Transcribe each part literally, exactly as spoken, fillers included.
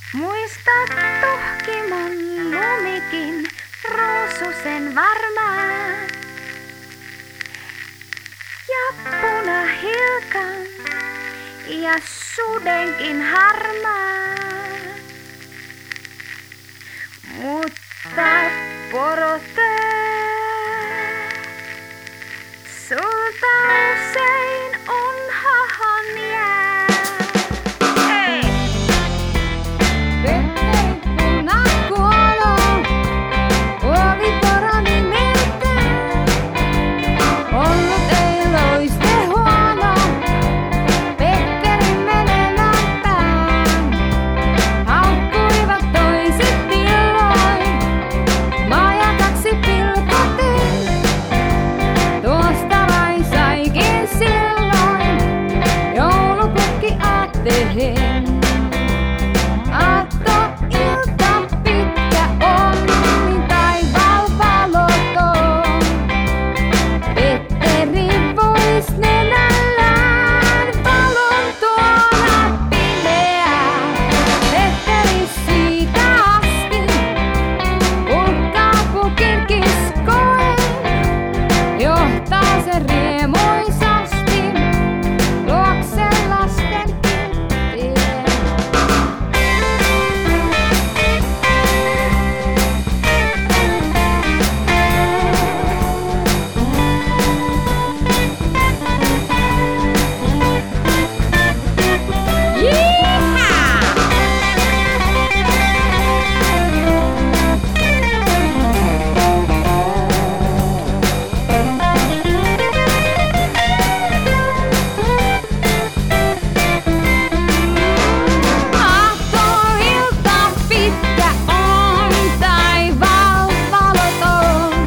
Muista tuhkimon lumikin, ruususen varmaan. Ja punahilkan ja sudenkin harmaan. Mutta porotee, sulta usein on hahon jää. Hei! Petteri punakuolo, oli pora nimeltään. Ollut ei loiste huono, Petteri menemään pään. Haukkuivat toiset pilloin, majakaksi pilkotin. Tuosta vai saikin silloin, joulupukki aattehen. Aattoilta pitkä on, niin taivaal valoton. Petteri vois nenällään valon tuoda pimeää. Petteri siitä asti ulkaapukin kiskoen. Johtaa se riemuisasti luokse lasten kilttien. Aattoilta pitkä on, taivaal valoton.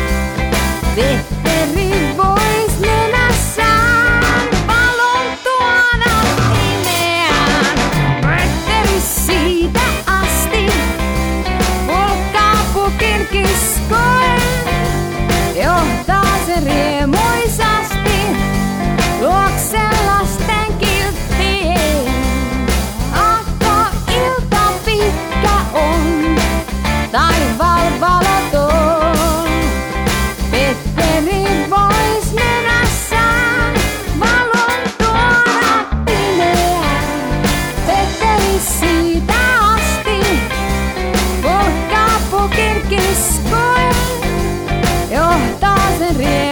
Petteri vois nenässään valon tuoda pimeään. Petteri siitä asti ulkaapukin kiskoen. Johtaa se riemuisasti luokse lasten kilttien. Aattoilta pitkä on, taivaal valoton. Petteri vois nenässään valon tuoda pimeään. Petteri siitä asti ulkaapukin kiskoen. Johtaa sen riemuisasti